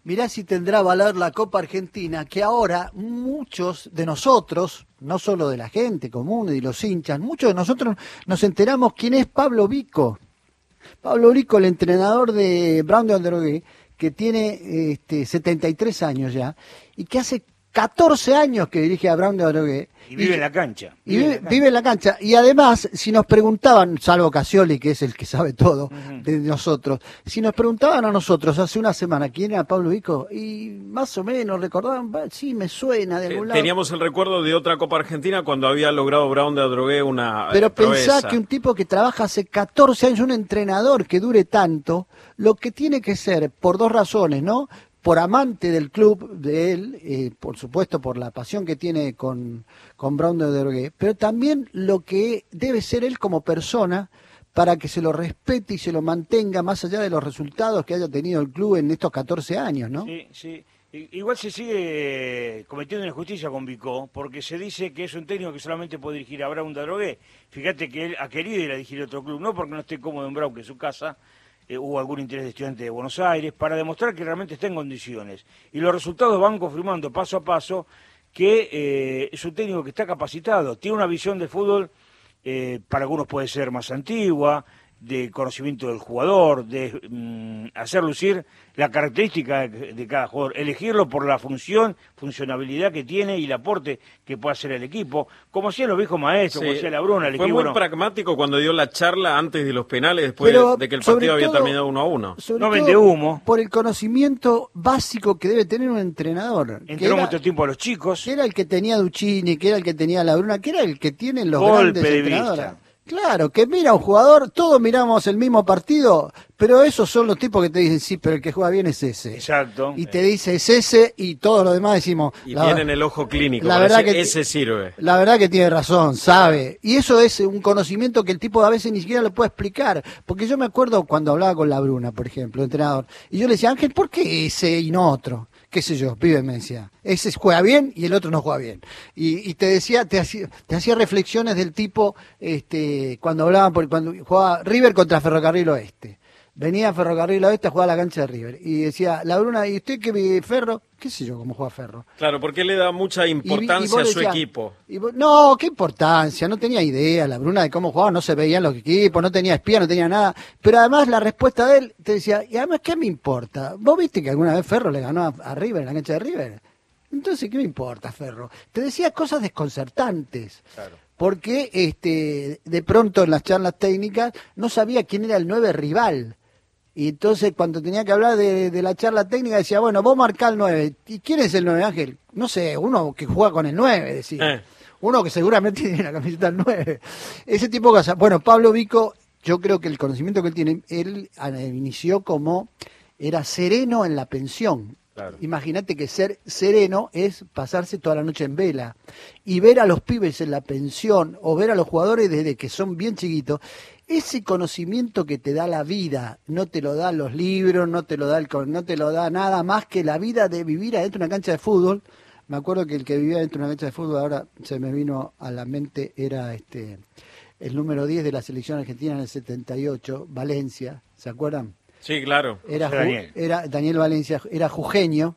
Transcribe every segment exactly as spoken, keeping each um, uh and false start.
Mirá si tendrá valor la Copa Argentina, que ahora muchos de nosotros, no solo de la gente común y los hinchas, muchos de nosotros nos enteramos quién es Pablo Vico. Pablo Vico, el entrenador de Brown de Adrogué, que tiene este, setenta y tres años ya, y que hace catorce años que dirige a Brown de Adrogué. Y vive y, en la cancha. Y vive, vive, en la cancha. vive en la cancha. Y además, si nos preguntaban, salvo Casioli, que es el que sabe todo uh-huh. de nosotros, si nos preguntaban a nosotros hace una semana quién era Pablo Vico, y más o menos recordaban, sí, me suena de algún lado. Teníamos el recuerdo de otra Copa Argentina cuando había logrado Brown de Adrogué una Pero eh, pensá que un tipo que trabaja hace catorce años, un entrenador que dure tanto, lo que tiene que ser, por dos razones, ¿no? Por amante del club, de él, eh, por supuesto por la pasión que tiene con, con Brown de Adrogué, pero también lo que debe ser él como persona para que se lo respete y se lo mantenga más allá de los resultados que haya tenido el club en estos catorce años, ¿no? Sí, sí. Igual se sigue cometiendo injusticia con Vico, porque se dice que es un técnico que solamente puede dirigir a Brown de Adrogué. Fíjate que él ha querido ir a dirigir a otro club, no porque no esté cómodo en Brown, que es su casa, Eh, hubo algún interés de estudiante de Buenos Aires, para demostrar que realmente está en condiciones. Y los resultados van confirmando paso a paso que eh, es un técnico que está capacitado, tiene una visión de fútbol, eh, para algunos puede ser más antigua, de conocimiento del jugador, de mm, hacer lucir la característica de, de cada jugador, elegirlo por la función, funcionabilidad que tiene y el aporte que puede hacer el equipo, como hacían los viejos maestros, sí, como hacía la Bruna. El Fue equipo, muy bueno, pragmático cuando dio la charla antes de los penales, después Pero, de que el partido había todo, terminado uno a uno. No vende humo. Por el conocimiento básico que debe tener un entrenador. Entró mucho tiempo a los chicos. Que era el que tenía Duchini, que era el que tenía la Bruna, que era el que tienen los Golpe grandes de entrenadores. vista. Claro, que mira un jugador, todos miramos el mismo partido, pero esos son los tipos que te dicen, sí, pero el que juega bien es ese. Exacto. Y te dice, es ese, y todos los demás decimos... Y la, tienen el ojo clínico, la verdad que ese sirve. La verdad que tiene razón, sabe. Y eso es un conocimiento que el tipo a veces ni siquiera lo puede explicar. Porque yo me acuerdo cuando hablaba con la Bruna, por ejemplo, entrenador, y yo le decía, Ángel, ¿por qué ese y no otro? Qué sé yo, pibe me decía, ese juega bien y el otro no juega bien. Y, y te decía, te hacía, te hacía reflexiones del tipo, este, cuando hablaban, por, cuando jugaba River contra Ferrocarril Oeste. Venía Ferrocarril Oeste a jugar a la cancha de River. Y decía, la Bruna, ¿y usted qué Ferro? ¿Qué sé yo cómo juega Ferro? Claro, porque le da mucha importancia y, y a su decías, equipo. Y vos, no, qué importancia, no tenía idea la Bruna de cómo jugaba, no se veían los equipos, no tenía espía, no tenía nada. Pero además la respuesta de él te decía, y además, ¿qué me importa? ¿Vos viste que alguna vez Ferro le ganó a, a River en la cancha de River? Entonces, ¿qué me importa, Ferro? Te decía cosas desconcertantes. Claro. Porque este, de pronto en las charlas técnicas no sabía quién era el nueve rival. Y entonces cuando tenía que hablar de, de la charla técnica decía, bueno, vos marcá el nueve. ¿Y quién es el nueve, Ángel? No sé, uno que juega con el nueve, decía. Eh. Uno que seguramente tiene la camiseta del nueve. Ese tipo de cosas. Bueno, Pablo Vico, yo creo que el conocimiento que él tiene, él inició como, era sereno en la pensión. Claro. Imagínate que ser sereno es pasarse toda la noche en vela y ver a los pibes en la pensión o ver a los jugadores desde que son bien chiquitos. Ese conocimiento que te da la vida, no te lo dan los libros, no te lo da el, no te lo da nada más que la vida de vivir adentro de una cancha de fútbol. Me acuerdo que el que vivía dentro de una cancha de fútbol, ahora se me vino a la mente, era este el número diez de la selección argentina en el setenta y ocho, Valencia, ¿se acuerdan? Sí, claro. Era Daniel. era Daniel Valencia, era jujeño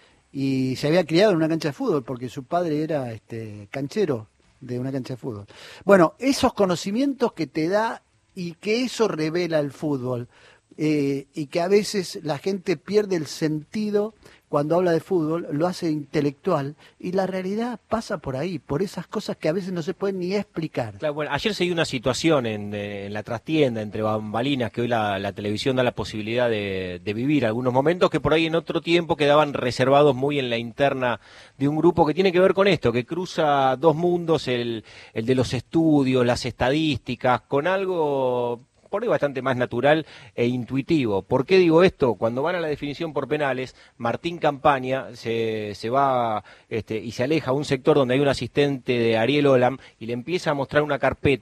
y se había criado en una cancha de fútbol porque su padre era este canchero de una cancha de fútbol. Bueno, esos conocimientos que te da y que eso revela el fútbol, eh, y que a veces la gente pierde el sentido cuando habla de fútbol, lo hace intelectual, y la realidad pasa por ahí, por esas cosas que a veces no se pueden ni explicar. Claro, bueno, ayer se dio una situación en, en la trastienda entre bambalinas, que hoy la, la televisión da la posibilidad de, de vivir algunos momentos que por ahí en otro tiempo quedaban reservados muy en la interna de un grupo que tiene que ver con esto, que cruza dos mundos, el, el de los estudios, las estadísticas, con algo por ahí bastante más natural e intuitivo. ¿Por qué digo esto? Cuando van a la definición por penales, Martín Campaña se, se va este, y se aleja a un sector donde hay un asistente de Ariel Olam y le empieza a mostrar una carpeta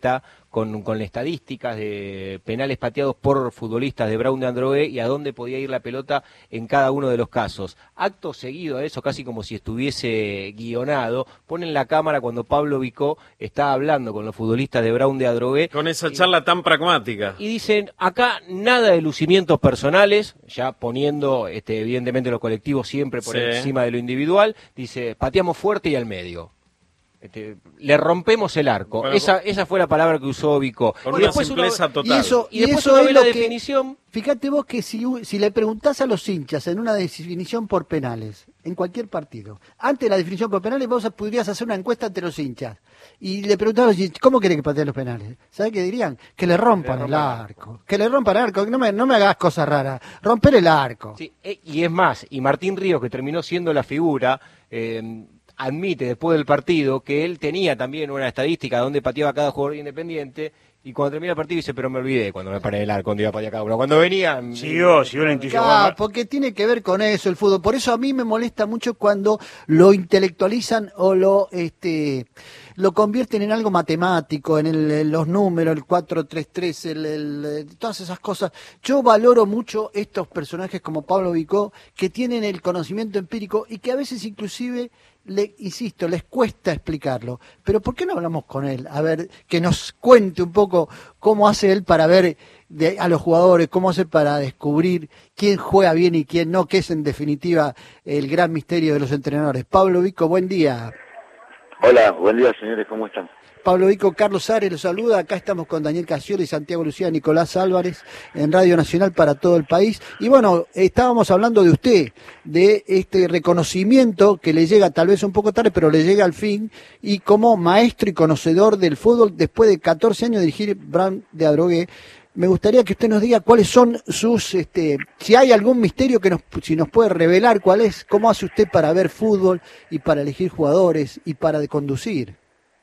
con, con estadísticas de penales pateados por futbolistas de Brown de Adrogué y a dónde podía ir la pelota en cada uno de los casos. Acto seguido a eso, casi como si estuviese guionado, ponen la cámara cuando Pablo Vicó está hablando con los futbolistas de Brown de Adrogué. Con esa charla tan pragmática. Y dicen, acá nada de lucimientos personales, ya poniendo este, evidentemente los colectivos siempre por Sí. encima de lo individual. Dice, pateamos fuerte y al medio. Este, le rompemos el arco. Bueno, esa esa fue la palabra que usó Vicó. Con Y una después uno- simpleza total. Y eso, Y y después eso uno es ve lo la que, definición. fíjate vos que si, si le preguntás a los hinchas en una definición por penales, en cualquier partido, antes de la definición por penales vos podrías hacer una encuesta entre los hinchas y le preguntás a los hinchas, ¿cómo quiere que pateen los penales? ¿Sabés qué dirían? Que le rompan Le el rompan el arco, que le rompan el arco, que no me, no me hagas cosas raras, romper el arco. Sí, eh, y es más, y Martín Ríos, que terminó siendo la figura, eh, admite después del partido que él tenía también una estadística donde pateaba cada jugador de Independiente, y cuando termina el partido dice, pero me olvidé cuando me paré en el arco, cuando iba a patear cada uno. Cuando venía... Siguió, siguió la intuición. Claro, porque tiene que ver con eso el fútbol. Por eso a mí me molesta mucho cuando lo intelectualizan o lo este lo convierten en algo matemático, en, el, en los números, el cuatro tres tres, el, el, todas esas cosas. Yo valoro mucho estos personajes como Pablo Vicó, que tienen el conocimiento empírico y que a veces inclusive, le insisto, les cuesta explicarlo. Pero ¿por qué no hablamos con él? A ver, que nos cuente un poco cómo hace él para ver de, a los jugadores, cómo hace para descubrir quién juega bien y quién no, que es en definitiva el gran misterio de los entrenadores. Pablo Vicó, buen día. Hola, buen día señores, ¿cómo están? Pablo Vicó, Carlos Ares los saluda. Acá estamos con Daniel Casioli, Santiago Lucía, Nicolás Álvarez en Radio Nacional para todo el país. Y bueno, estábamos hablando de usted, de este reconocimiento que le llega tal vez un poco tarde, pero le llega al fin, y como maestro y conocedor del fútbol, después de catorce años de dirigir Brown de Adrogué, me gustaría que usted nos diga cuáles son sus, este, si hay algún misterio que nos, si nos puede revelar cuál es, cómo hace usted para ver fútbol y para elegir jugadores y para conducir.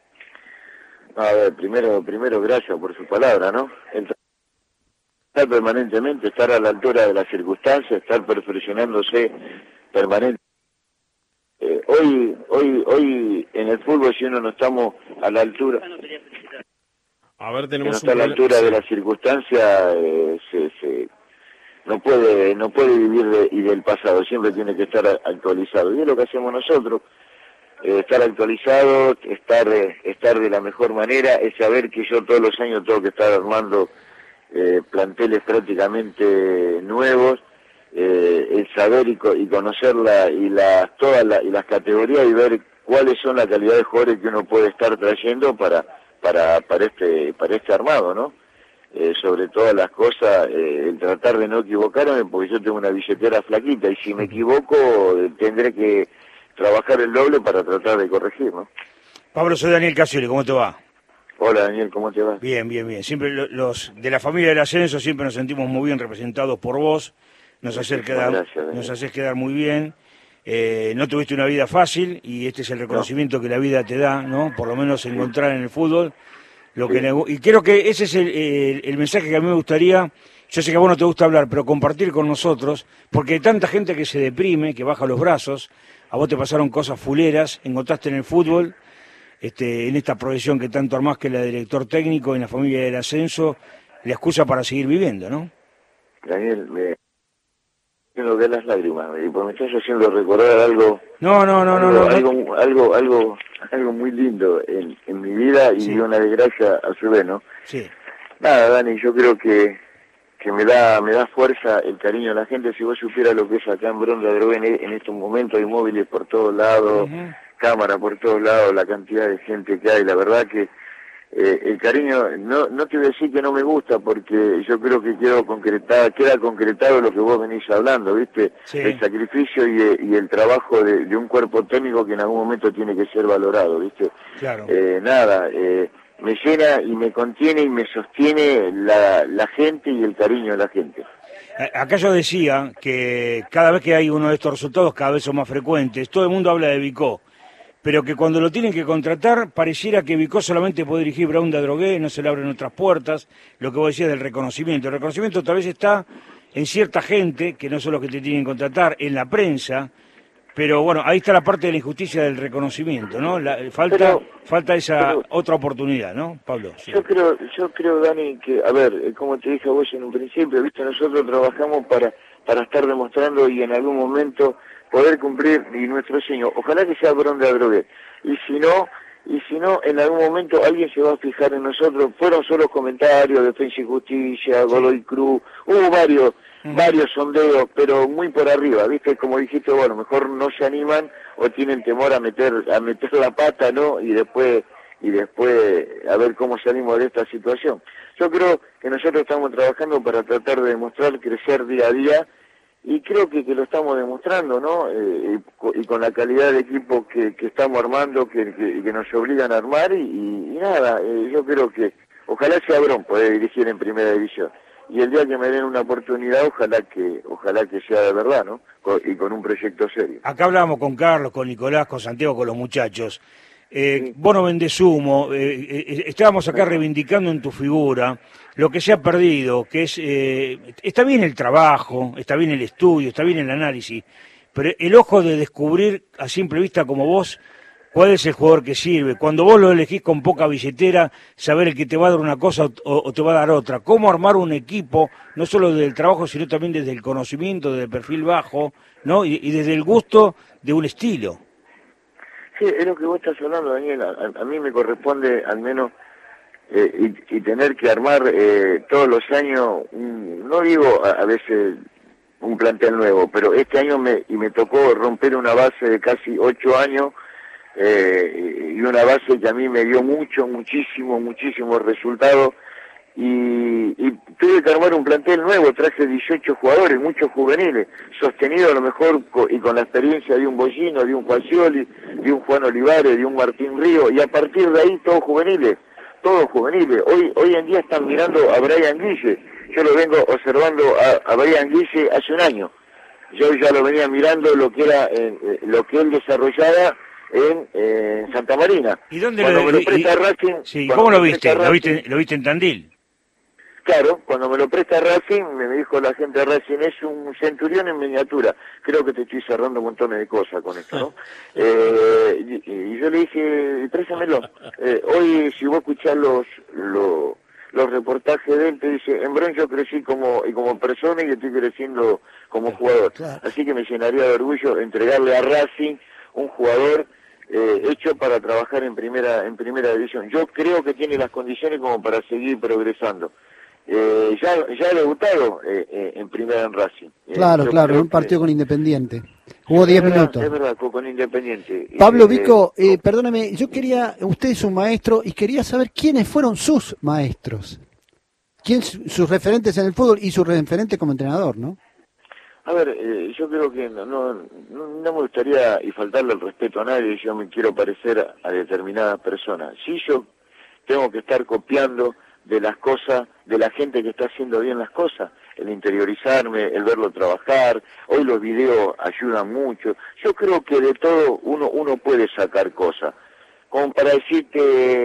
A ver, primero, primero gracias por su palabra, ¿no? Estar permanentemente, estar a la altura de las circunstancias, estar perfeccionándose permanentemente. Eh, hoy, hoy, hoy en el fútbol, si uno no estamos a la altura, A ver, si no tenemos está a un la problema. altura de Sí. las circunstancias, eh, se, se, no puede, no puede vivir de, y del pasado, siempre tiene que estar actualizado. Y es lo que hacemos nosotros. Eh, estar actualizado, estar eh, estar de la mejor manera, es saber que yo todos los años tengo que estar armando eh, planteles prácticamente nuevos, eh, el saber y, co y conocer la, y las todas la, y las categorías y ver cuáles son la calidad de jugadores que uno puede estar trayendo para para para este para este armado, ¿no? Eh, sobre todas las cosas, eh, el tratar de no equivocarme, porque yo tengo una billetera flaquita y si me equivoco eh, tendré que trabajar el doble para tratar de corregir, ¿no? Pablo, soy Daniel Casioli, ¿cómo te va? Hola Daniel, ¿cómo te va? Bien, bien, bien. Siempre lo- los de la familia del ascenso siempre nos sentimos muy bien representados por vos. Nos haces Muchísimas quedar, gracias, Daniel. nos haces quedar muy bien. Eh, no tuviste una vida fácil y este es el reconocimiento que la vida te da, ¿no? Por lo menos encontrar en el fútbol lo que Sí. le gu- y creo que ese es el, el- el mensaje que a mí me gustaría. Yo sé que a vos no te gusta hablar, pero compartir con nosotros, porque hay tanta gente que se deprime, que baja los brazos. A vos te pasaron cosas fuleras, encontraste en el fútbol, este, en esta profesión que tanto armás que la de director técnico en la familia del ascenso, la excusa para seguir viviendo, ¿no? Daniel, me tengo que las lágrimas, y pues me estás haciendo recordar algo, No, no, no, no, algo, no. no. algo, algo, algo, algo muy lindo en, en mi vida y Sí. una desgracia a su vez, ¿no? Sí, Nada, Dani, yo creo que que me da me da fuerza el cariño de la gente. Si vos supieras lo que es acá en Brown de Adrogué, en, en estos momentos hay móviles por todos lados, Ujú. cámara por todos lados, la cantidad de gente que hay, la verdad que eh, el cariño, no no te voy a decir que no me gusta, porque yo creo que quedó concretado, queda concretado lo que vos venís hablando, ¿viste? Sí. El sacrificio y, eh, y el trabajo de, de un cuerpo técnico que en algún momento tiene que ser valorado, ¿viste? claro. Eh, nada, eh, me llena y me contiene y me sostiene la, la gente y el cariño de la gente. A- Acá yo decía que cada vez que hay uno de estos resultados, cada vez son más frecuentes. Todo el mundo habla de Vicó, pero que cuando lo tienen que contratar, pareciera que Vicó solamente puede dirigir Brown de Adrogué, no se le abren otras puertas. Lo que vos decías del reconocimiento. El reconocimiento tal vez está en cierta gente, que no son los que te tienen que contratar, en la prensa, Pero bueno, ahí está la parte de la injusticia del reconocimiento, ¿no? La, falta Pero, falta esa pero, otra oportunidad, ¿no, Pablo? Sí. Yo creo, yo creo, Dani, que, a ver, eh, como te dije a vos en un principio, viste, nosotros trabajamos para, para estar demostrando y en algún momento poder cumplir y nuestro sueño. Ojalá que sea Barón de Adrogué. Y si no, y si no, en algún momento alguien se va a fijar en nosotros. Fueron solo comentarios, Defensa y Justicia, Godoy Cruz, hubo varios, uh-huh. varios sondeos, pero muy por arriba, viste, como dijiste, bueno, mejor no se animan o tienen temor a meter, a meter la pata, ¿no? Y después, y después a ver cómo salimos de esta situación. Yo creo que nosotros estamos trabajando para tratar de demostrar crecer día a día, y creo que, que lo estamos demostrando, ¿no? Eh, y, y con la calidad de equipo que, que estamos armando, que, que, que nos obligan a armar, y, y, y nada, eh, yo creo que ojalá sea Brón poder dirigir en Primera División. Y el día que me den una oportunidad, ojalá que ojalá que sea de verdad, ¿no? Con, y con un proyecto serio. Acá hablábamos con Carlos, con Nicolás, con Santiago, con los muchachos. Eh, sí. Vos no vendés humo, eh, eh, estábamos acá reivindicando en tu figura lo que se ha perdido, que es, eh, está bien el trabajo, está bien el estudio, está bien el análisis, pero el ojo de descubrir a simple vista como vos, cuál es el jugador que sirve, cuando vos lo elegís con poca billetera, saber el que te va a dar una cosa o, o te va a dar otra, cómo armar un equipo, no solo del trabajo, sino también desde el conocimiento, desde el perfil bajo, ¿no? y, y desde el gusto de un estilo. Sí, es lo que vos estás hablando, Daniel. A, a mí me corresponde al menos eh, y, y tener que armar eh, todos los años, un, no digo a, a veces un plantel nuevo, pero este año me y me tocó romper una base de casi ocho años eh, y una base que a mí me dio mucho, muchísimo, muchísimos resultados. Y, y tuve que armar un plantel nuevo, traje dieciocho jugadores, muchos juveniles, sostenido a lo mejor co y con la experiencia de un Bollino, de un Quasioli, de un Juan Olivares, de un Martín Río, y a partir de ahí todos juveniles, todos juveniles. Hoy hoy en día están mirando a Brian Guille, yo lo vengo observando a, a Brian Guille hace un año, yo ya lo venía mirando lo que era eh, eh, lo que él desarrollaba en eh, Santa Marina. ¿Y dónde cuando lo, me lo y, presta y, Racing? Sí, ¿cómo lo viste? Racing, ¿Lo viste? ¿Lo viste en Tandil? Claro, cuando me lo presta Racing, me dijo la gente de Racing, es un centurión en miniatura. Creo que te estoy cerrando montones de cosas con esto, ¿no? eh, y, y yo le dije, préstamelo. Eh, hoy, si vos escuchás los, los, los reportajes de él, te dice, en Brón yo crecí como, y como persona y estoy creciendo como jugador. Así que me llenaría de orgullo entregarle a Racing un jugador Eh, hecho para trabajar en primera en primera división. Yo creo que tiene las condiciones como para seguir progresando. Eh, ya ya ha debutado eh, eh, en primera en Racing. Claro, eh, claro, en un partido que... con Independiente. Jugó diez minutos. Es verdad, con Independiente. Pablo eh, Vico, eh, perdóname, yo quería, usted es un maestro y quería saber quiénes fueron sus maestros. ¿Quién sus referentes en el fútbol y sus referentes como entrenador, no? A ver, eh, yo creo que no, no, no me gustaría y faltarle el respeto a nadie, yo me quiero parecer a, a determinadas personas. Sí, yo tengo que estar copiando de las cosas, de la gente que está haciendo bien las cosas, el interiorizarme, el verlo trabajar, hoy los videos ayudan mucho. Yo creo que de todo uno, uno puede sacar cosas. Como para decirte,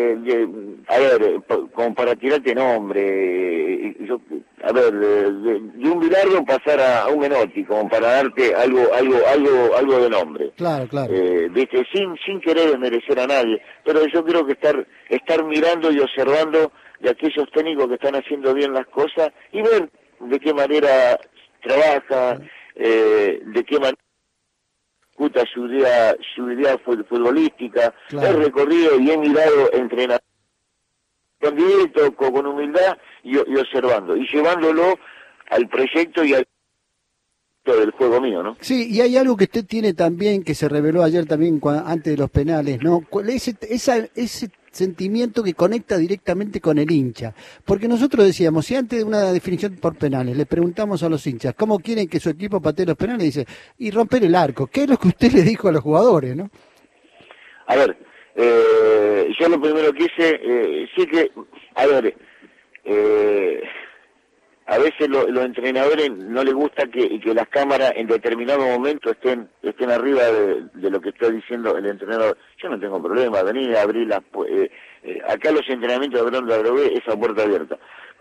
a ver, como para tirarte nombre, yo, a ver, de, de, de un Bilardo pasar a, a un Menotti, como para darte algo, algo, algo, algo de nombre. Claro, claro. Eh, viste, sin, sin querer desmerecer a nadie, pero yo creo que estar, estar mirando y observando de aquellos técnicos que están haciendo bien las cosas y ver de qué manera trabaja, eh, de qué manera su idea, su idea futbolística, claro. He recorrido y he mirado entrenadores con directo, con, con humildad y, y observando, y llevándolo al proyecto y al del juego mío, ¿no? Sí, y hay algo que usted tiene también, que se reveló ayer también antes de los penales, ¿no? Ese, esa, ese sentimiento que conecta directamente con el hincha. Porque nosotros decíamos, si antes de una definición por penales le preguntamos a los hinchas cómo quieren que su equipo patee los penales, dice, y romper el arco. ¿Qué es lo que usted le dijo a los jugadores, no? A ver, eh, yo lo primero que hice, eh, sí que, a ver, eh, a veces los lo entrenadores no les gusta que, que las cámaras en determinado momento estén estén arriba de, de lo que está diciendo el entrenador. Yo no tengo problema, venir a abrir las... Eh, eh, acá los entrenamientos de Barón de Adrogué, esa puerta abierta.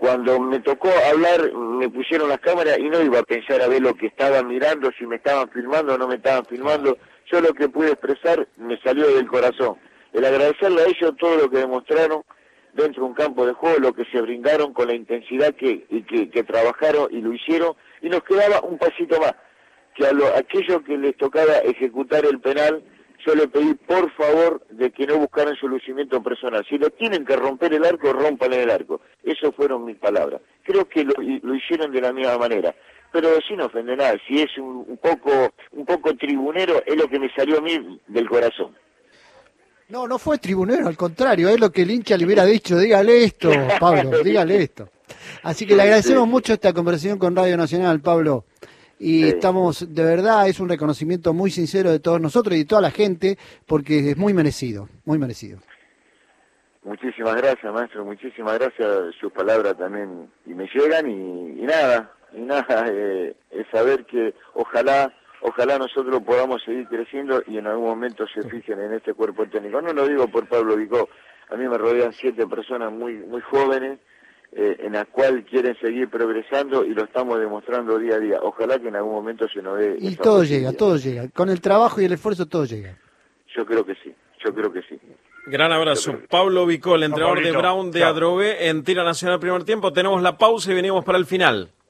Cuando me tocó hablar, me pusieron las cámaras y no iba a pensar a ver lo que estaban mirando, si me estaban filmando o no me estaban filmando. Yo lo que pude expresar me salió del corazón. El agradecerle a ellos todo lo que demostraron dentro de un campo de juego, lo que se brindaron con la intensidad que, y que, que trabajaron y lo hicieron, y nos quedaba un pasito más, que a, lo, a aquellos que les tocaba ejecutar el penal, yo le pedí por favor de que no buscaran su lucimiento personal. Si lo tienen que romper el arco, rompan el arco. Esas fueron mis palabras. Creo que lo, lo hicieron de la misma manera, pero sin ofender nada. Si es un, un poco un poco tribunero, es lo que me salió a mí del corazón. No, no fue tribunero, al contrario, es lo que el hincha le hubiera dicho, dígale esto, Pablo, dígale esto. Así que le agradecemos mucho esta conversación con Radio Nacional, Pablo, y Sí. estamos, de verdad, es un reconocimiento muy sincero de todos nosotros y de toda la gente, porque es muy merecido, muy merecido. Muchísimas gracias, maestro, muchísimas gracias, sus palabras también y me llegan y, y nada, y nada, eh, es saber que ojalá Ojalá nosotros podamos seguir creciendo y en algún momento se fijen en este cuerpo técnico. No lo digo por Pablo Vicó, a mí me rodean siete personas muy muy jóvenes, eh, en las cuales quieren seguir progresando y lo estamos demostrando día a día. Ojalá que en algún momento se nos dé. Y todo llega, todo llega. Con el trabajo y el esfuerzo todo llega. Yo creo que sí, yo creo que sí. Gran abrazo. Pablo Vicó, el entrenador de Brown de Adrogué en Tira Nacional primer tiempo. Tenemos la pausa y venimos para el final.